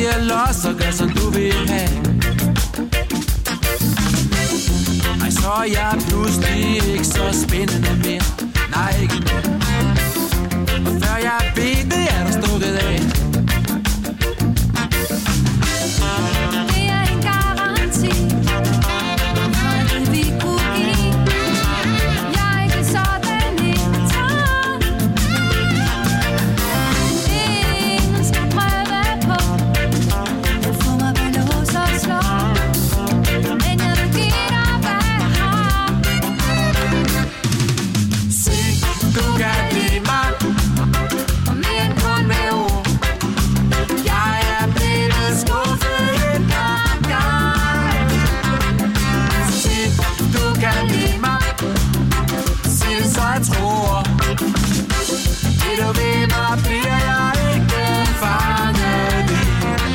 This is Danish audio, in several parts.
siger los og gør som du vil have. Ej, så er jeg pludselig ikke så spændende mere. Nej, ikke mere. Og før jeg ved det, er der stukket af. Det er en garanti, noget vi kunne give. Jeg er ikke sådan en træt. Ingen skal prøve på at få mig ved lås og slå. Men jeg vil give dig, hvad jeg har. Se, du kan lide mig. Og mere end kun med ord. Jeg er blevet skuffet en gang. Se, du kan lide mig. Sig det, så jeg tror. Det du ved mig, bliver jeg ikke fanget i.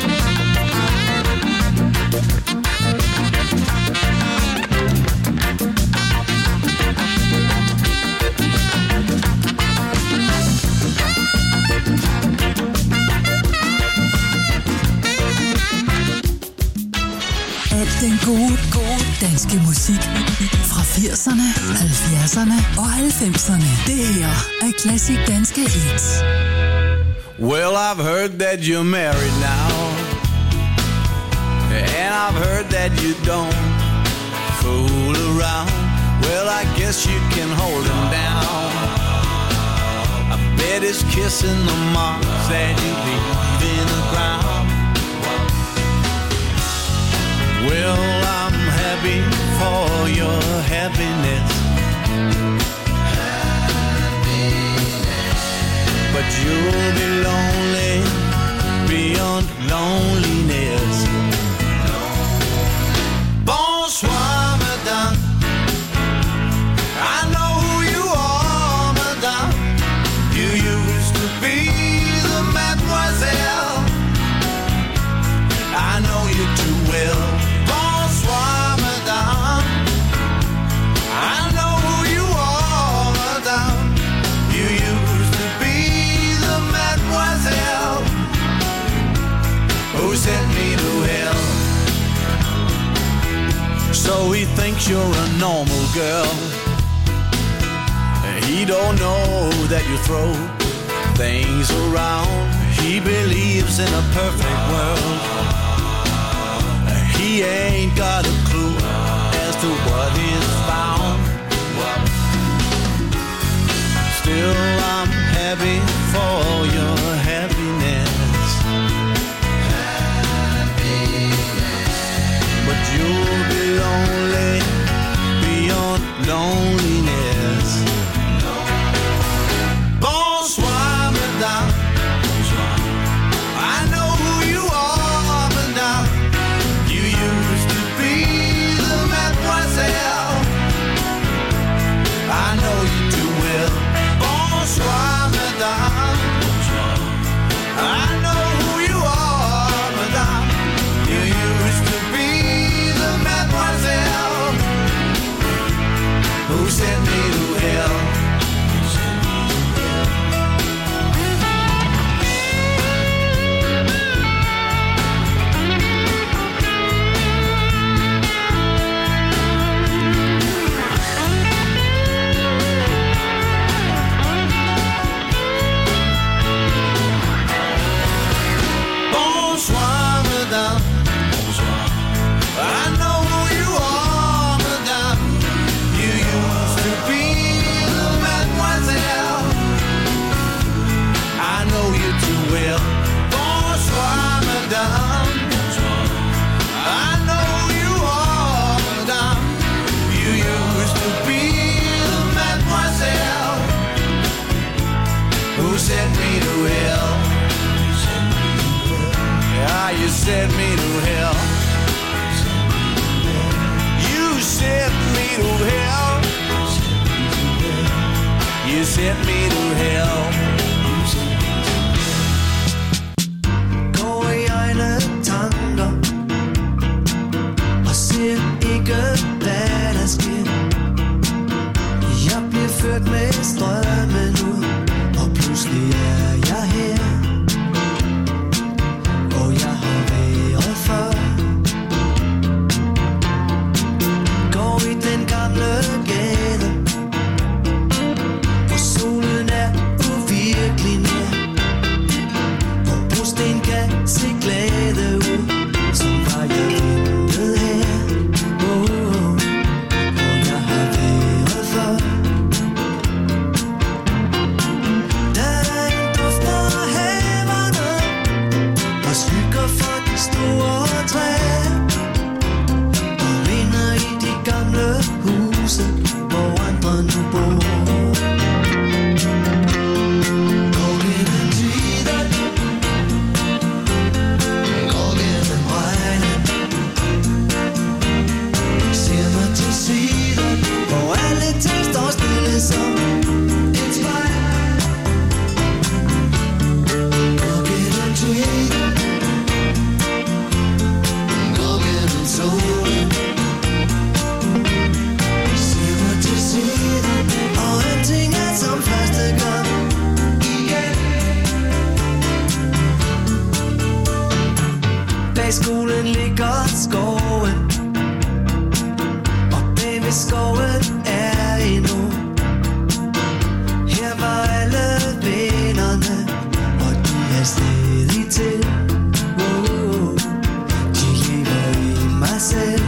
Al den gode danske musik fra 80'erne, 70'erne og 90'erne. Det her er Classic Danske Hits. Well, I've heard that you're married now, and I've heard that you don't fool around. Well, I guess you can hold him down. I bet his kissing the marks that you leave in the ground. Well, I'm happy for your happiness, but you'll be lonely beyond loneliness. Bonsoir, madame. I know who you are, madame. You used to be the mademoiselle. I know you too well. Bonsoir, madame. I know who you are, madame. You used to be the mademoiselle who sent me to hell. So he thinks you're a normal girl. He don't know that you throw things around. He believes in a perfect world. He ain't got a clue as to what is found. Still, I'm happy for your happiness. But you'll be lonely beyond loneliness. Bonsoir, madame. I know who you are, madame. You used to be the mademoiselle. I know you too well. Bonsoir, madame. I know who you are, madame. You used to be the mademoiselle who sent me to hell. Bonsoir, madame. I know who you are, madame. You used to be the mademoiselle. I know you too well. Bonsoir, madame. I know who you are, madame. You used to be the mademoiselle who sent me to hell. Yeah, you sent me to hell. You sent me to hell. You sent me to hell. Går i egne tanker og ser ikke, hvad der sker. Jeg bliver ført med strømmen ud, og pludselig er jeg her. Og jeg har Solen ligger skoven, og bag ved skoven er endnu. Her var alle vennerne, og de er stadig til. De lever i mig selv.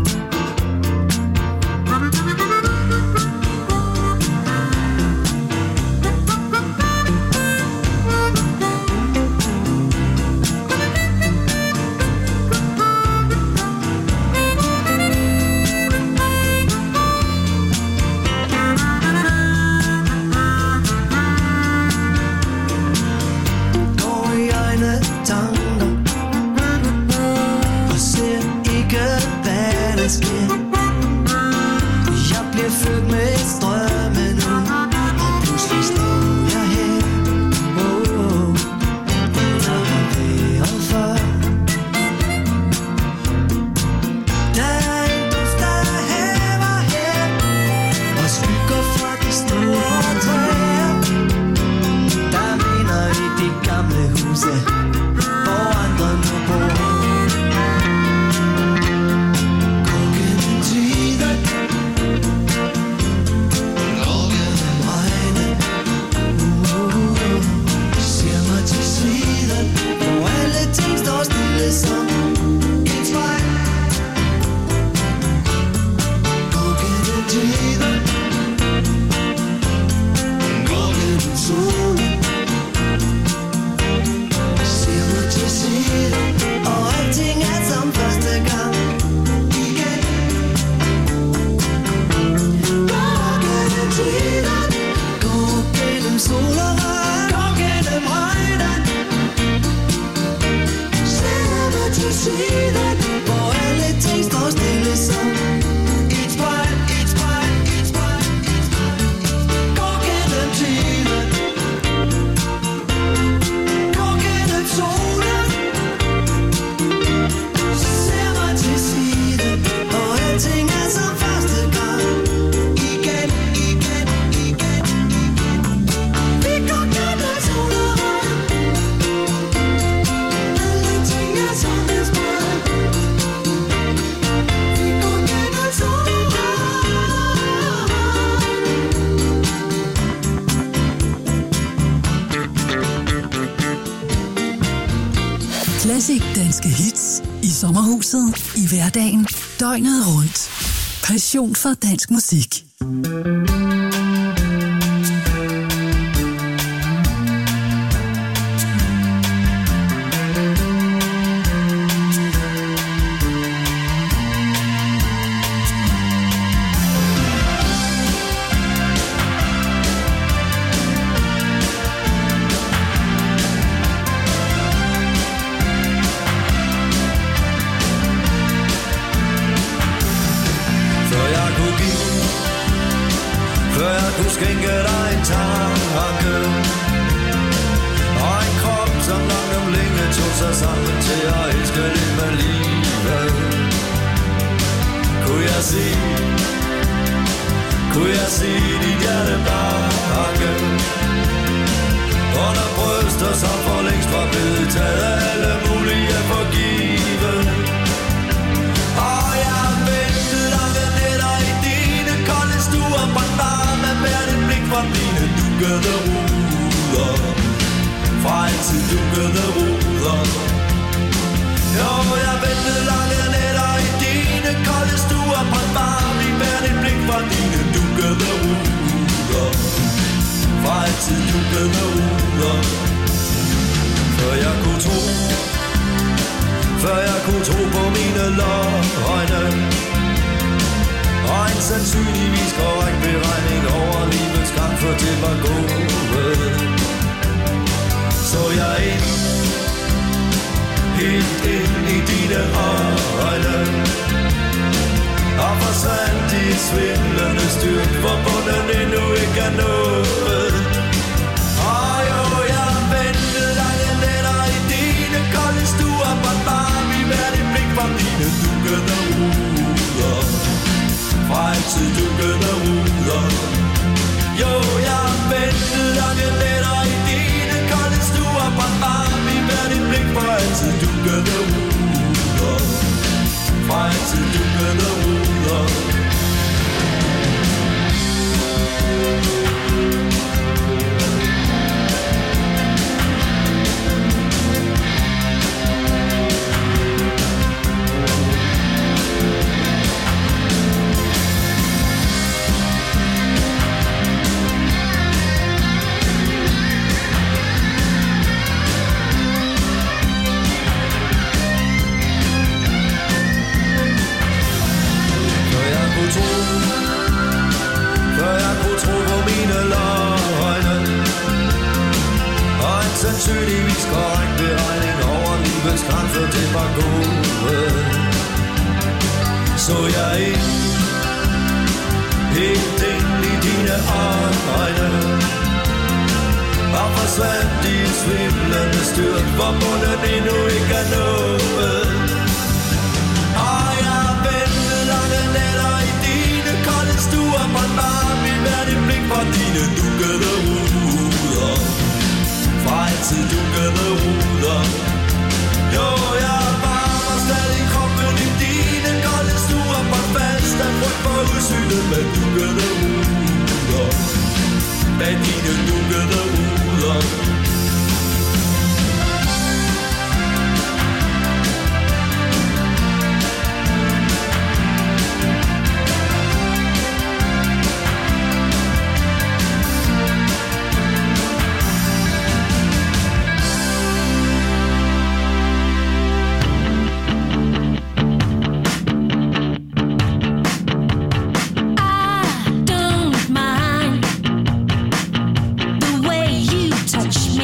Jeg bliver født med strømmen nu, og pludselig står jeg her. Der har været før. Der er en duft af haver her, og skygger fra de store træer. Der minder i de gamle huse, hvor andre nu bor. Classic danske hits i sommerhuset, i hverdagen, døgnet rundt. Passion for dansk musik. Skænke dig en tanke og en krop, som langt om længe tog sig sammen til at elske lidt med livet. Kunne jeg se dit hjerte bakke under bryster, som for længst var blevet taget alle mulige for givet. Og jeg ventede lange nætter i dine kolde stuer, brandvarme hvert et blik fra mine dukkede ruder, fra altid dukkede ruder. Jo, jeg ventede lange nætter i dine kolde stuer, brandvarme i hvert et blik fra dine dukkede ruder, fra altid dukkede ruder. Før jeg kunne tro på mine løgne, og en sandsynligvis korrekt beregning over livets gang, for det var gået. Så jeg helt ind i dine øjne, og forsvandt i et svindlende styrt, hvor bunden endnu ikke er nået. Og jo, jeg ventede lange nætter i dine kolde stuer, brandvarme i hvert et blik fra dine dukkede ruder, fra altid dukkede ruder. Jo, jeg ventede lange nætter i dine kolde stuer, brandvarme i hvert et blik fra altid dukkede ruder, sandsynligvis korrekt beregning over livets grænser til var gode. Så jeg ind helt ind i dine øjne og forsvandt i svimlende styrt, hvor munden endnu ikke er nået. Og jeg ventede lange nætter i dine kolde stuer, på en varm i hvert et blik fra dine dukkede ruder. Fra altid dukkede ruder. Jo, jeg varmer stadig kroppen i dine kolde stuer, på en fast af frygt for udsynet med dukkede ruder. Bag dine dukkede ruder. Touch me.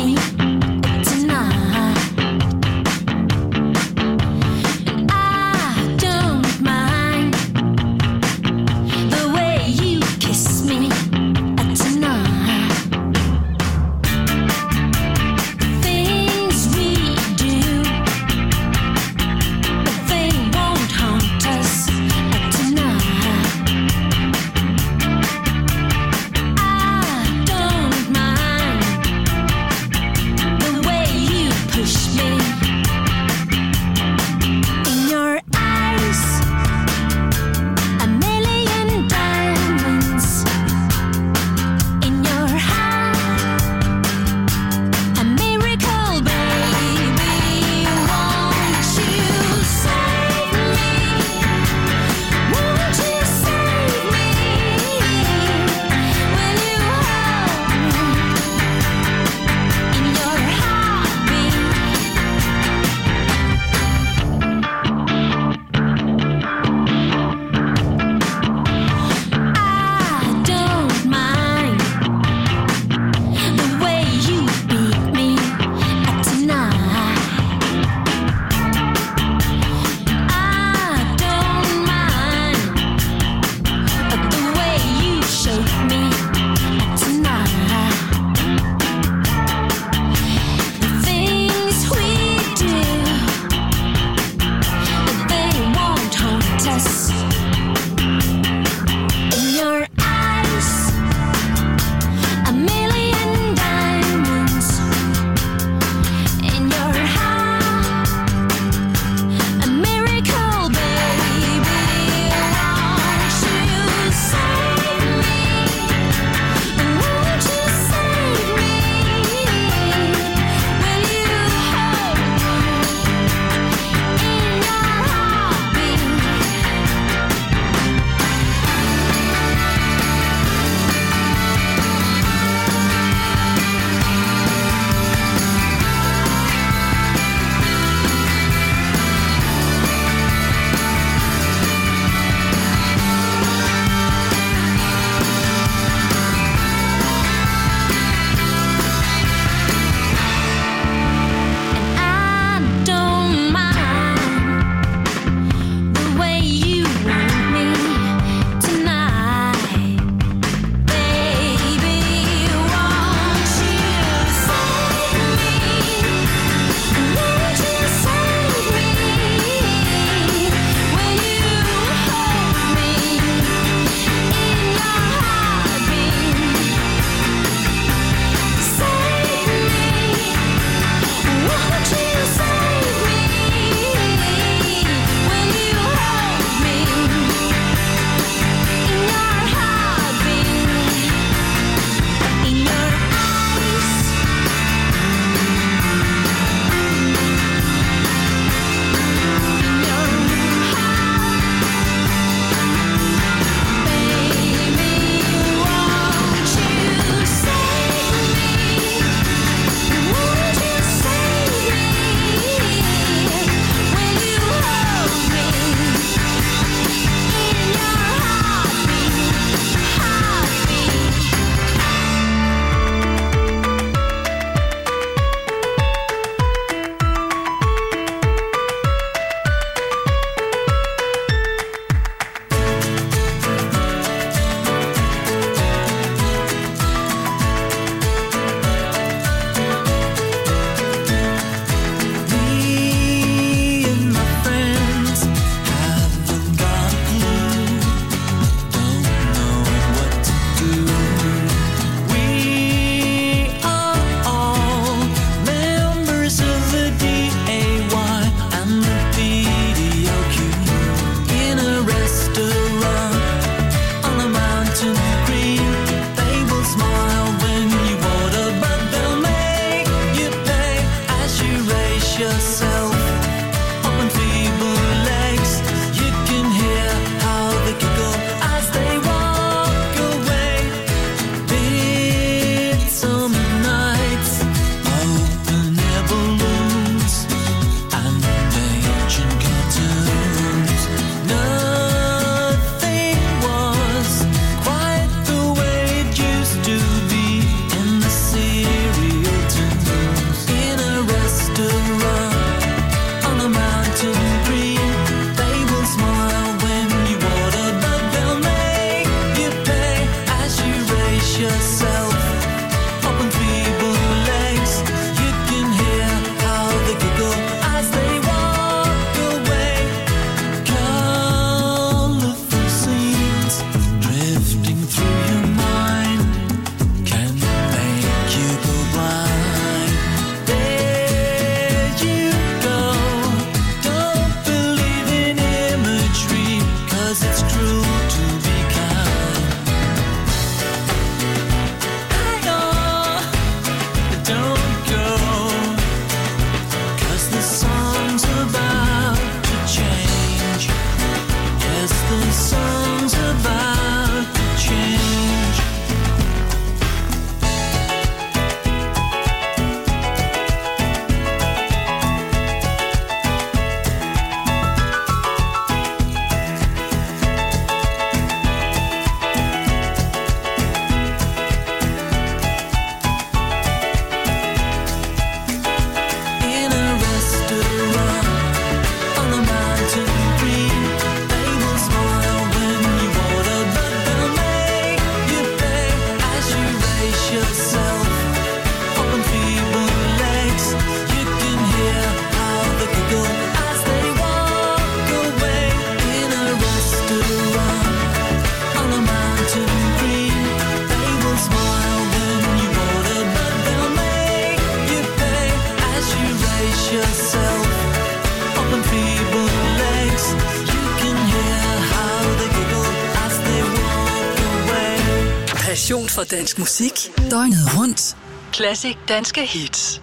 yourself up on feeble legs. You can hear how they giggle as they walk away. Passion for dansk musik. Døgnet rundt. Classic danske hits.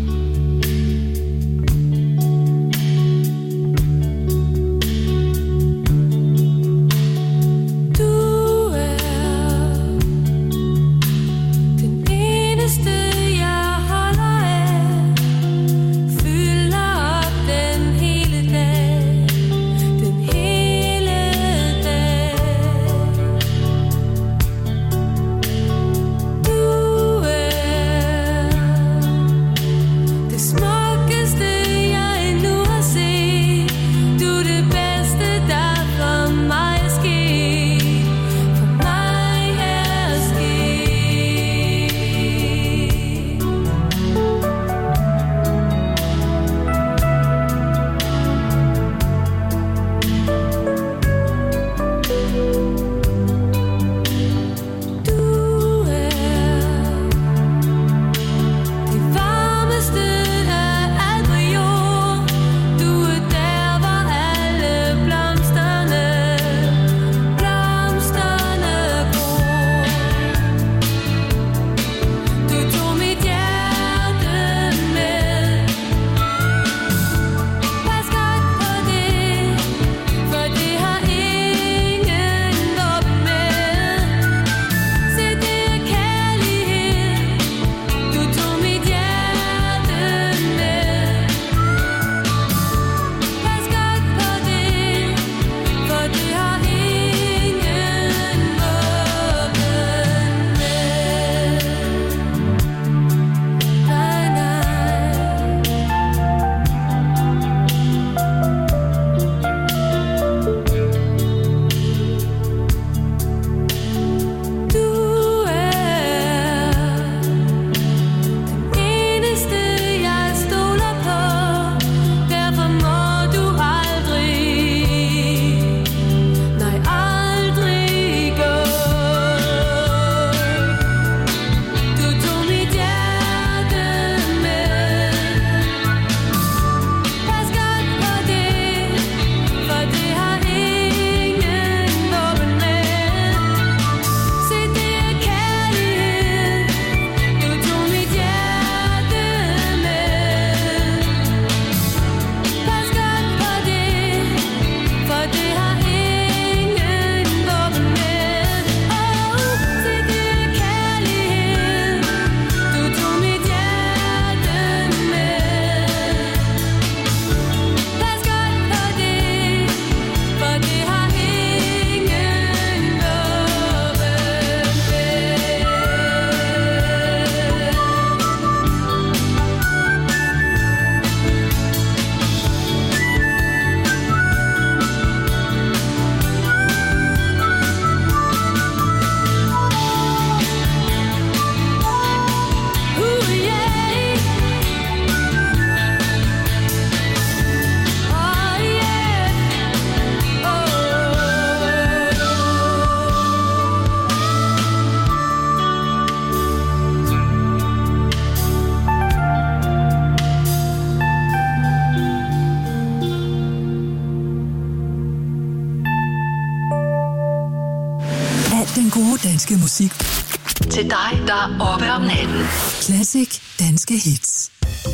Danske musik til dig, der er oppe om natten. Classic danske hits.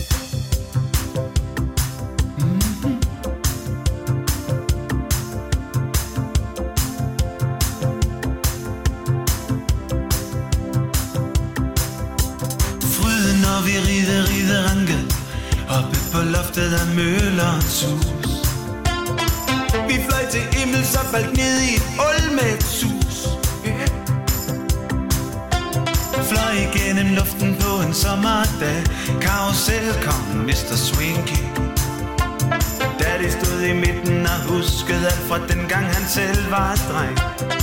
Fryden, når vi rider ranke oppe på loftet af møllerens hus. Vi fløj til himmels og faldt ned i et ul med et sus. Fløj igennem luften på en sommerdag. Karusselkongen, Mr. Swinky. Daddy stod i midten og huskede alt fra dengang han selv var dreng.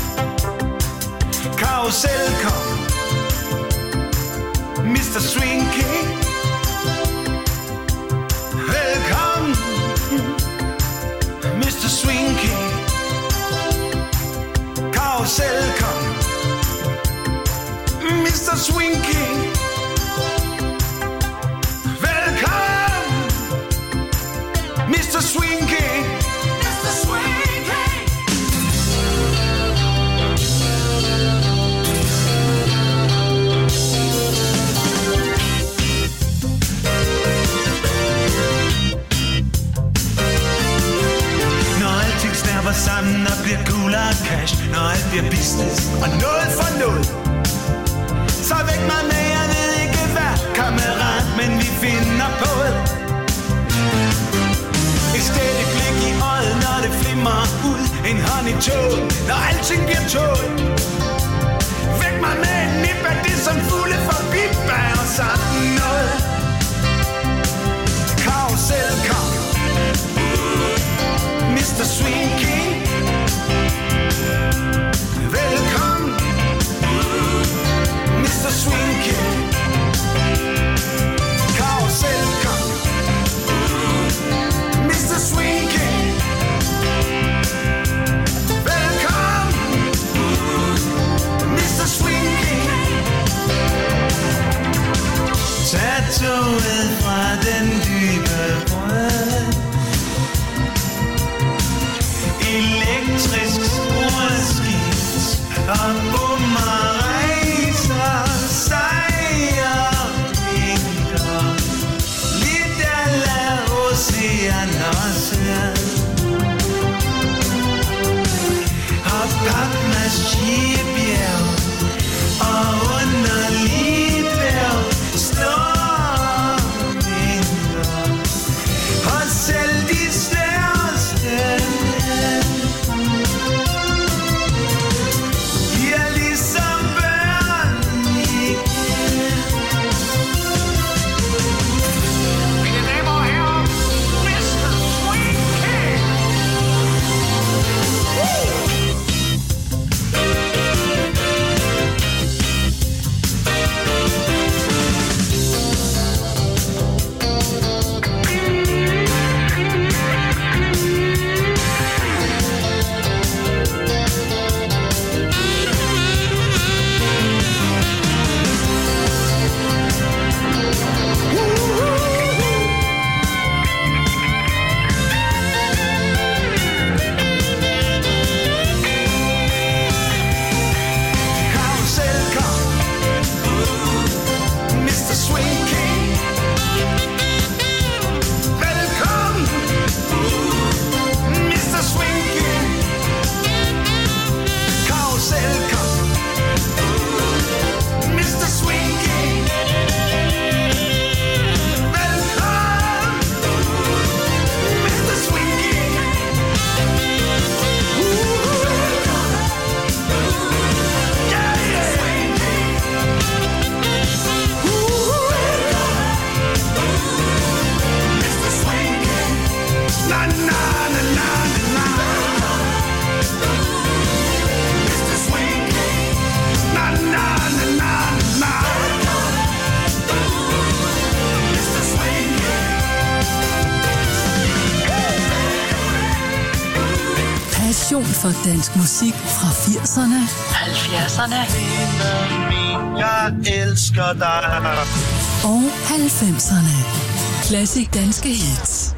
Karusselkongen, Mr. Swinky. Velkommen, Mr. Swinky. Karusselkongen, Mr. Swinky. Velkommen, mere business og noget for noget. Så væk mig med, jeg ved ikke hvad, kammerat, men vi finder på det. Et stædigt blik i øjet, når det flimmer ud. En hånd i toget, når alting bliver tål. Væk mig med en nip af det, som fugle forbi bærer sådan noget. Karusel, kom. Mr. Swing King. Velkommen, Mr. Swing King. Karusel, kom. Mr. Swing King. Velkommen, Mr. Swing King. Tag toget fra den dybe brød. Elektrisk sporskift og bommer rejser sejrer vinker. Lidt af la oceaner og papmaskebjerg og underligt vejr stormvinder. Og selv de største for dansk musik fra 80'erne, 70'erne jeg elsker dig og 90'erne. Classic danske hits.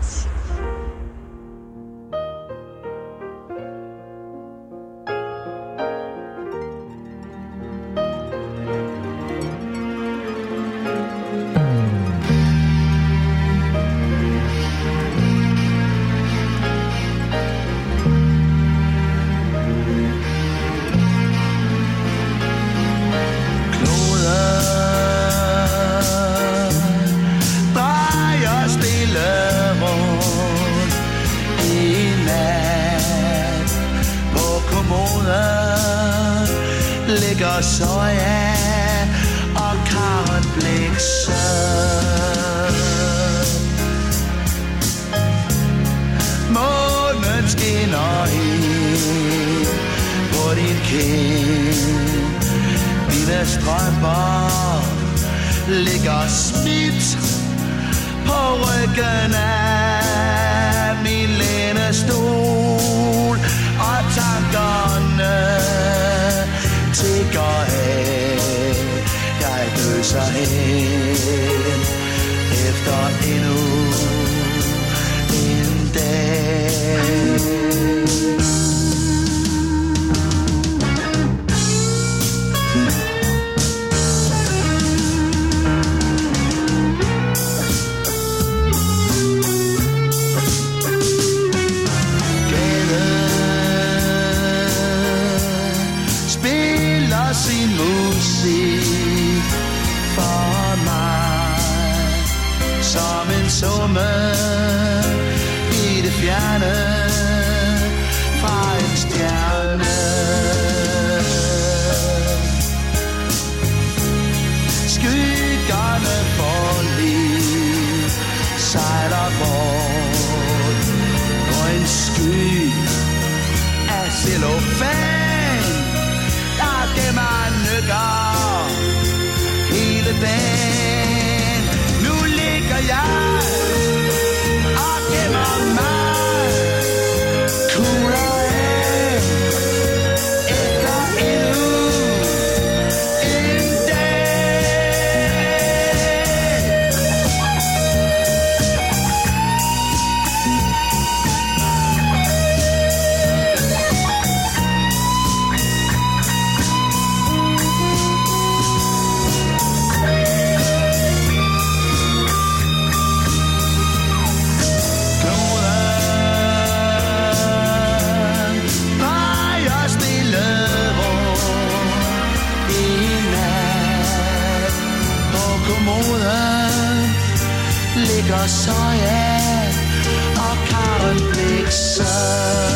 soja og Karen Blixen. Månen skinner ind på din kind. Dine strømper ligger smidt på ryggen af min lænestol, og tankerne tigger af. Jeg døser hen efter endnu en dag. som en summe i det fjerne fra en stjerne. Skyggerne for liv sejler bort på en sky af cellofan, der gemmer nykker hele dagen. Nu ligger jeg og gemmer mig, kugler af efter endnu en dag. Ligger soja og Karen Blixer.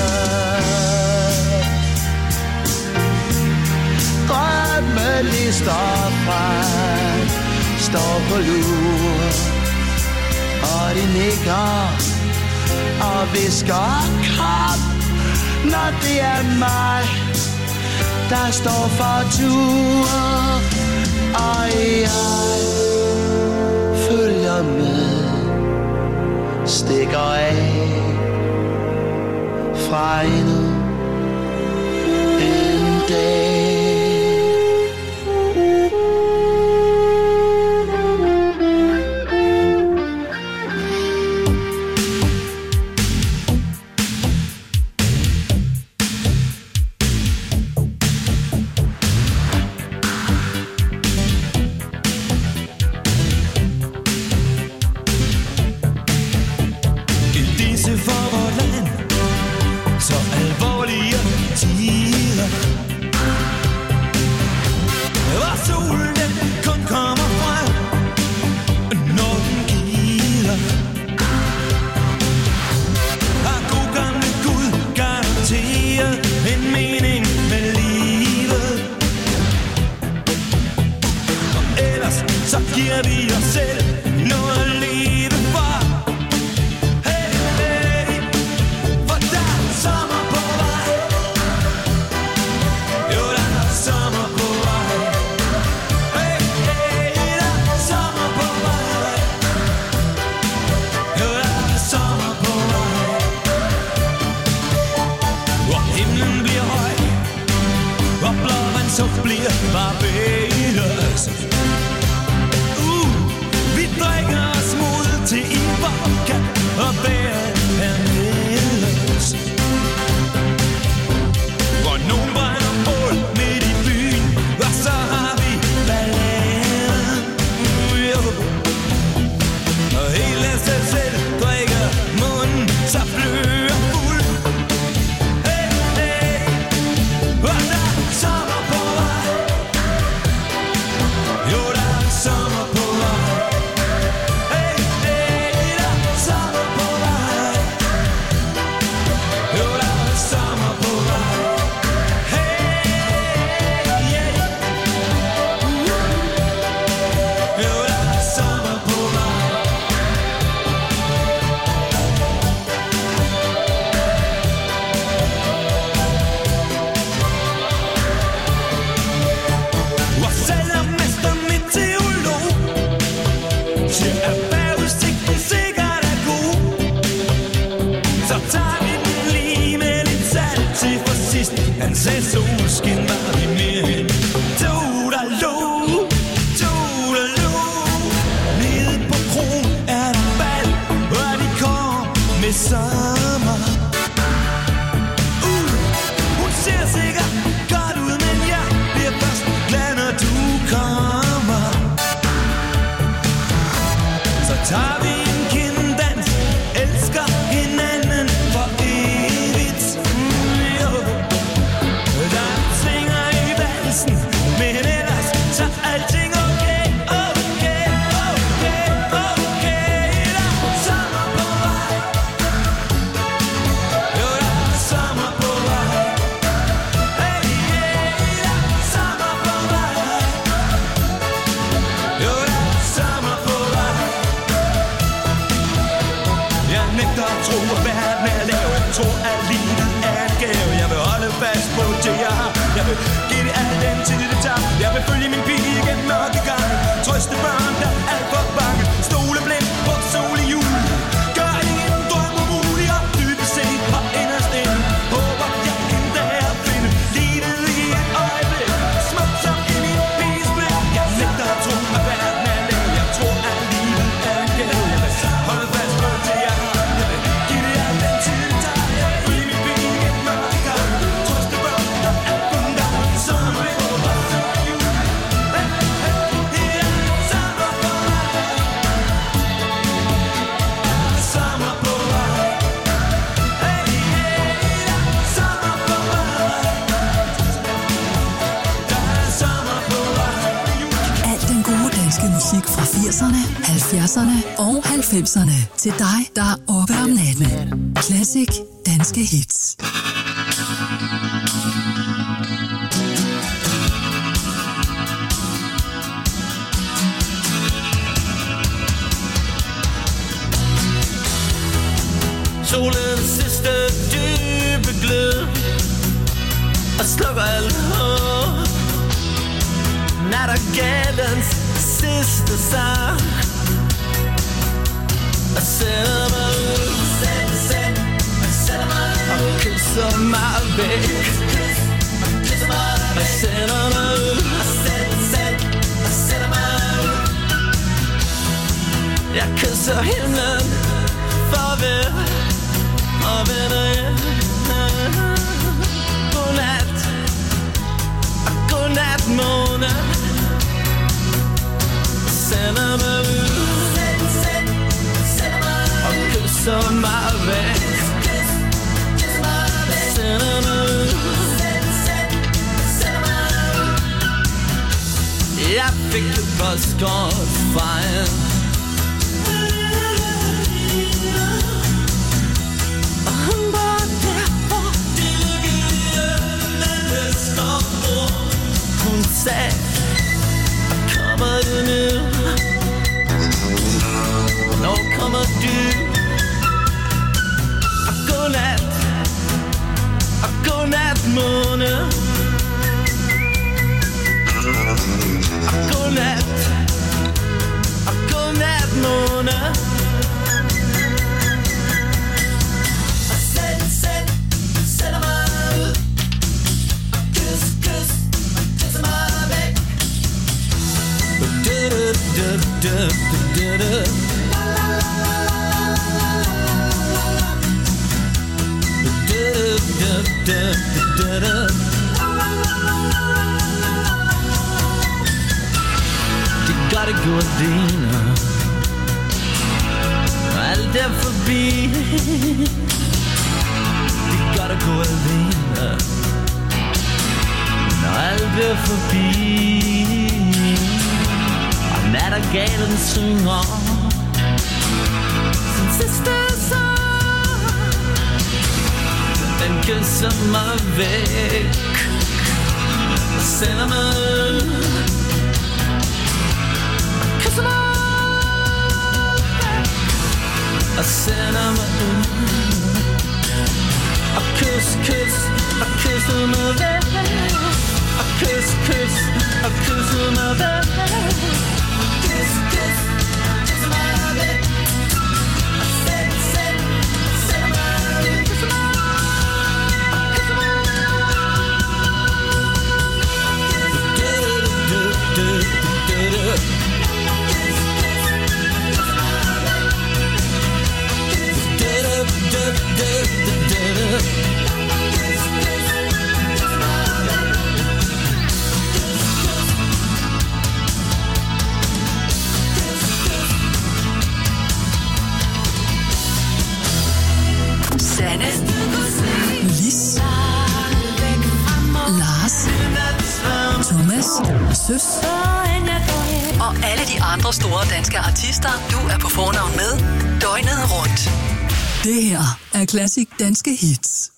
Drømmelister fra står på lur, og de nikker og visker kom, når det er mig, der står for tur, og jeg følger med, stikker af fra endnu en dag. Sommer på vej. tro, at verden er lav. Jeg tror, at livet er en gave. Jeg vil holde fast på det, jeg har. Jeg vil give det al den tid, det tager. Jeg vil følge min pige gennem mørke gange. Trøste børn, der er alt for bange. Stole blind på sol i jul. Gør en drøm umulig og dybest set og inderst inde. Håber jeg en dag at finde livet i et øjeblik. Smukt som i min piges blik. Jeg nægter at tro, at verden er lav. Jeg tror, at livet er en gave. Jeg vil holde fast på det, jeg har. Jeg vil give det al den tid, det tager. Jeg vil følge min pige gennem mørke gange. Trøste børn, der er alt for bange. Sommer på jul. Musik fra 80'erne, 70'erne og 90'erne til dig, der er oppe om natten. Classic danske hits. Solens sidste dybe glød og slukker alt håb. Nattergalens sidste sang og sender mig ud, og kysser mig væk, og sender mig ud, og sender mig ud. Jeg kysser himlen farvel og vender hjem. Godnat og godnat måne. Sender mig ud og kysser mig væk. Sender mig ud. Jeg fik et postkort fra en, og hun var der, hvor det gik. Hun sagde, kommer du nu? Når kommer du? Og godnat, og godnat måne. Og godnat, og godnat måne. Og sender mig ud. Og kysser mig væk. De godt gå alene, alt er forbi. De godt gå alene, når alt er forbi. Og nattergalen synger sin sidste sang. Den kysser mig væk og sender mig ud. Og kysser mig væk og sender mig ud. Og og kysser mig væk. Og og kysser mig væk. Sanne, Lis, Lars, Thomas, Søs og alle de andre store danske artister, du er på fornavn med døgnet rundt. Det her er Classic Danske Hits.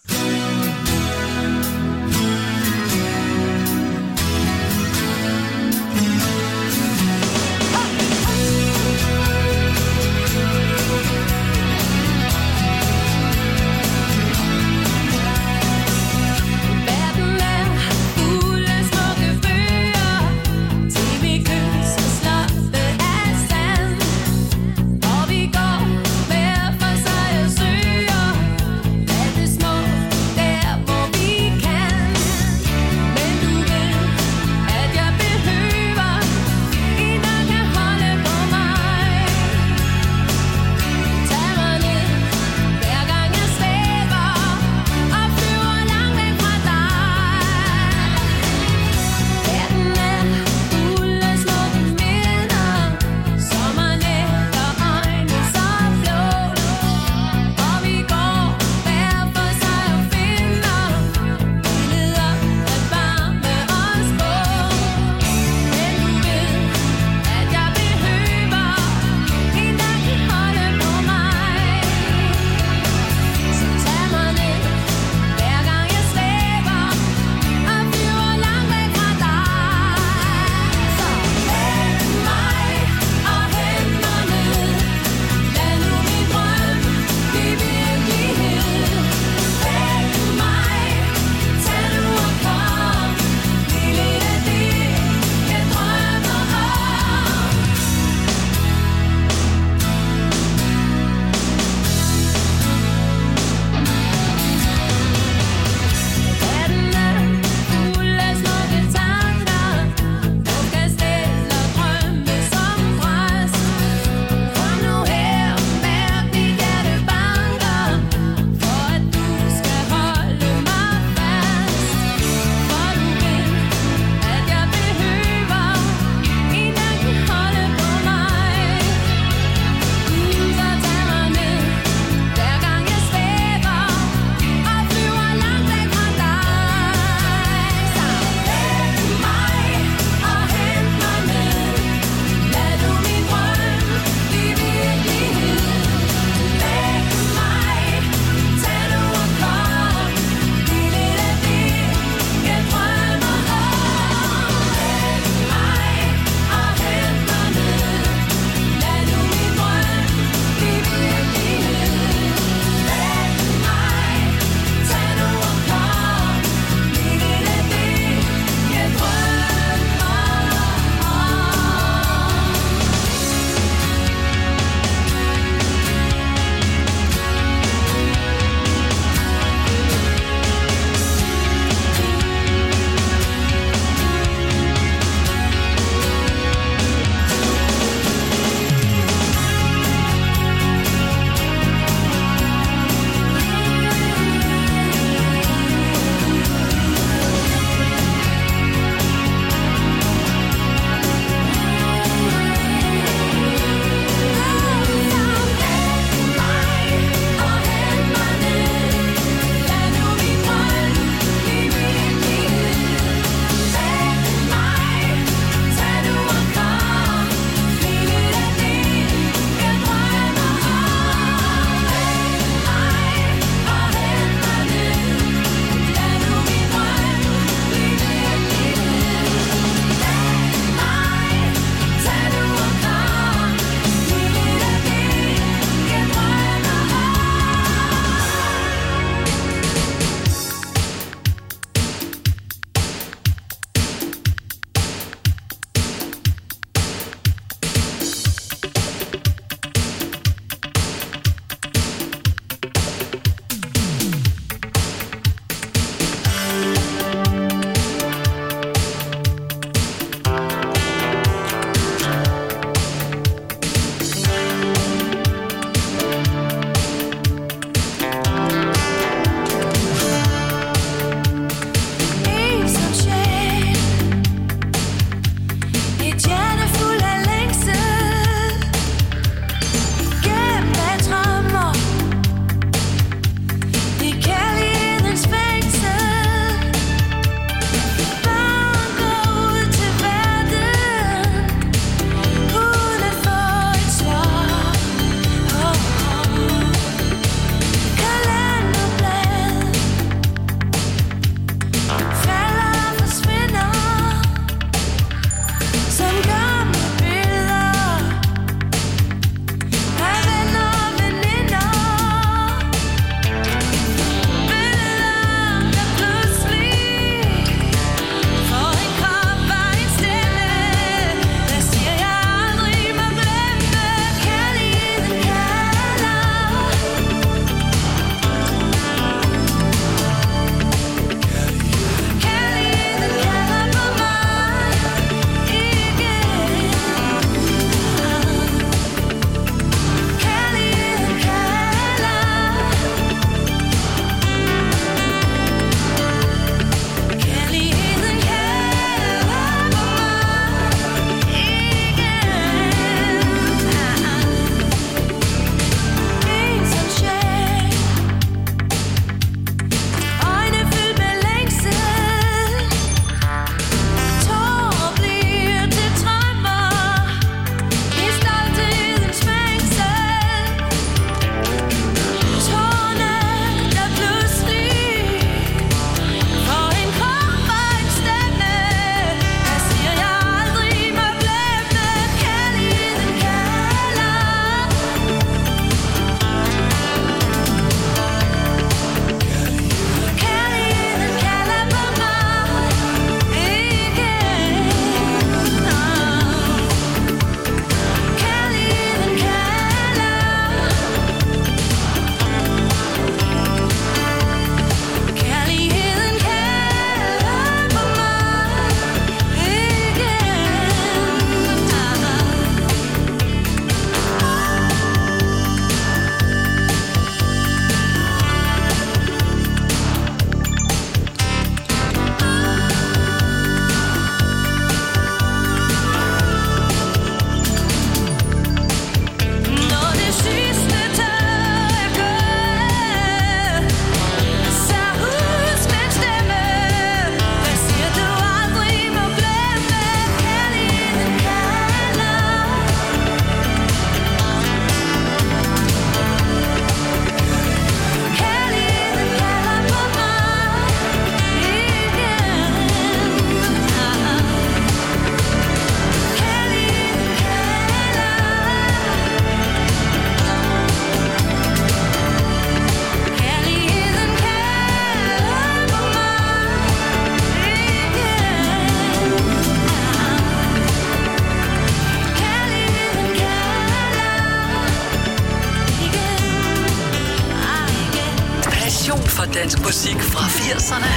for dansk musik fra 80'erne,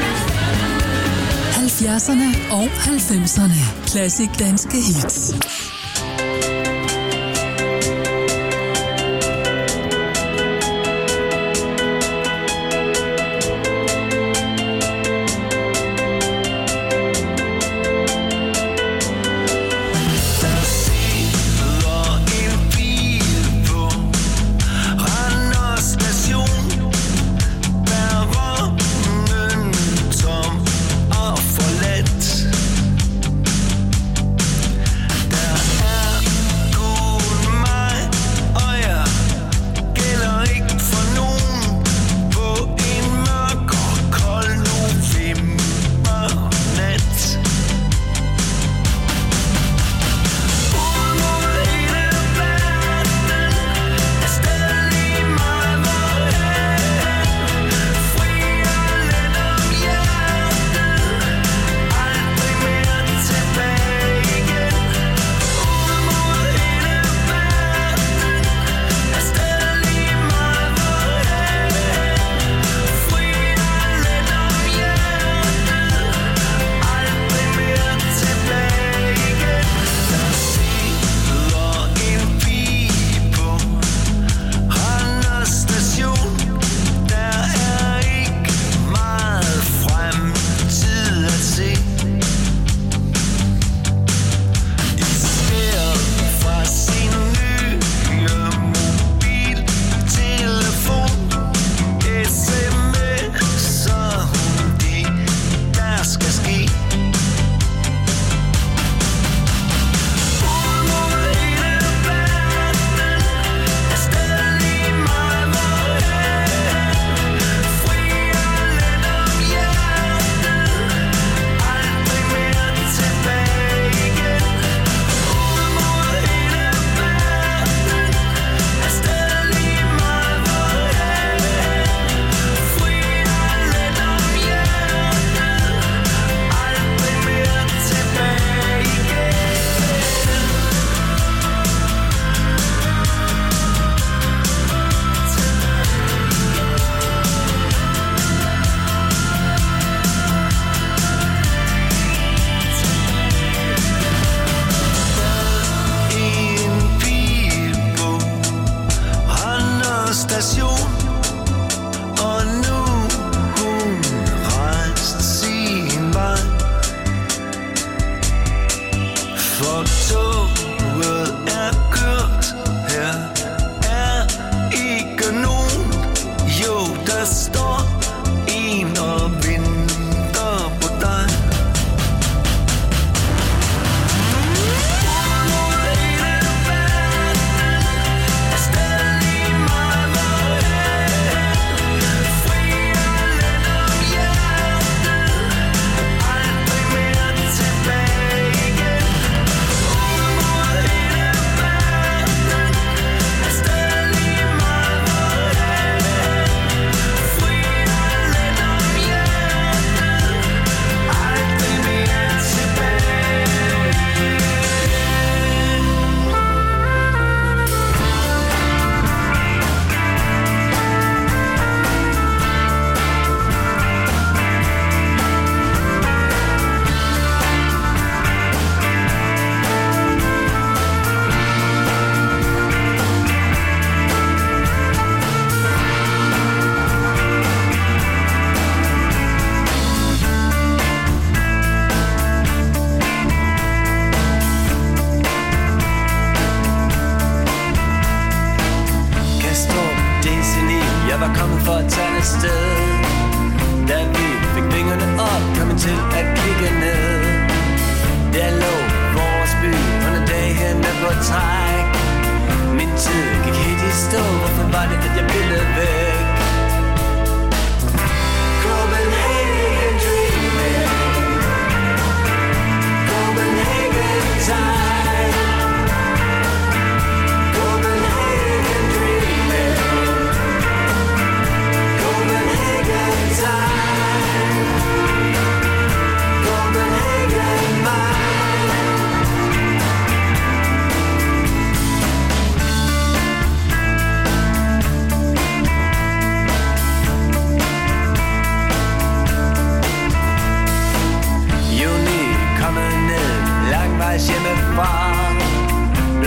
70'erne og 90'erne. Classic danske hits.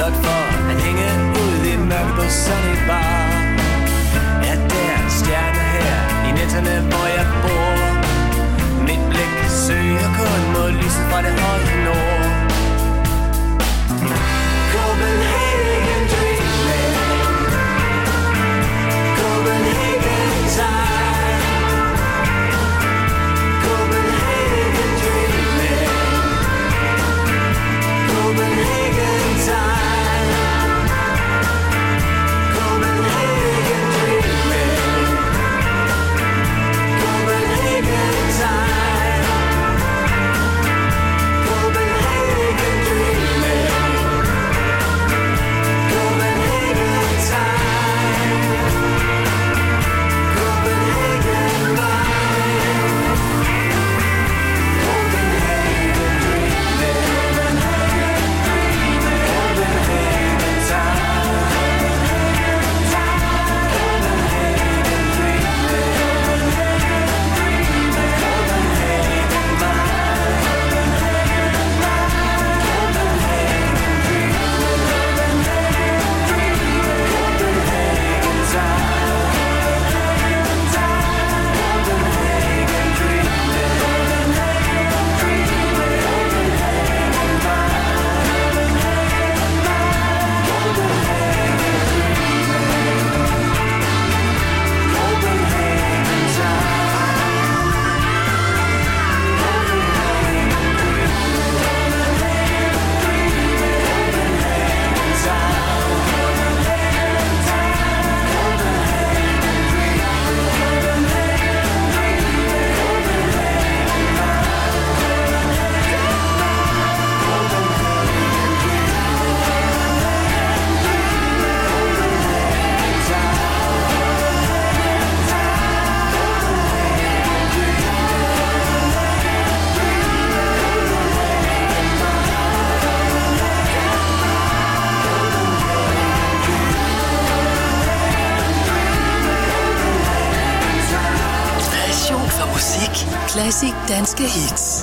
blot for at hænge ud i mørket på Sunny Bar. Ja, der er en stjerne her i nætterne, hvor jeg bor. Mit blik søger kun mod lyset fra det høje nord. Copenhagen dreaming, Copenhagen time, Copenhagen dreaming, Copenhagen time, Copenhagen dreaming, Copenhagen time, Copenhagen dreaming, Copenhagen time, Copenhagen mind, Copenhagen dreaming, Copenhagen Station for musik. Klassik danske hits.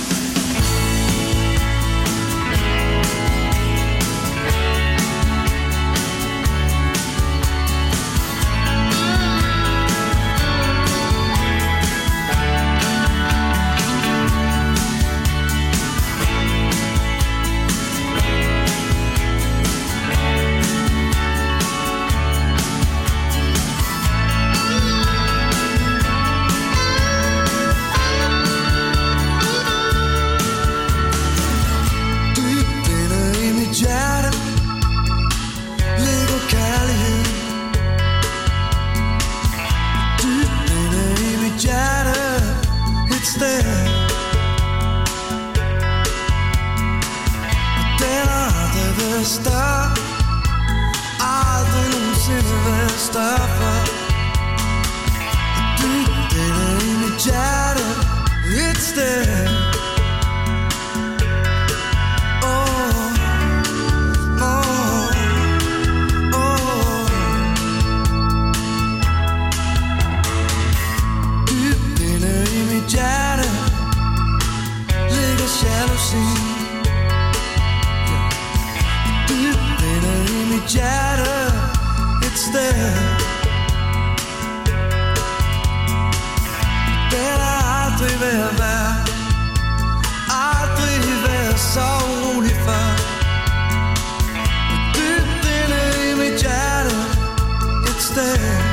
Dybt inde i mit hjerte ligger kærlighed. Dybt inde i mit hjerte et sted. Og den har aldrig været større, aldrig nogensinde været større før. Dybt inde i mit hjerte et sted. Dybt inde i mit hjerte ligger jalousi. Dybt inde i mit hjerte et sted. Den har aldrig været værd, aldrig været så urolig før. Dybt inde i mit hjerte et sted.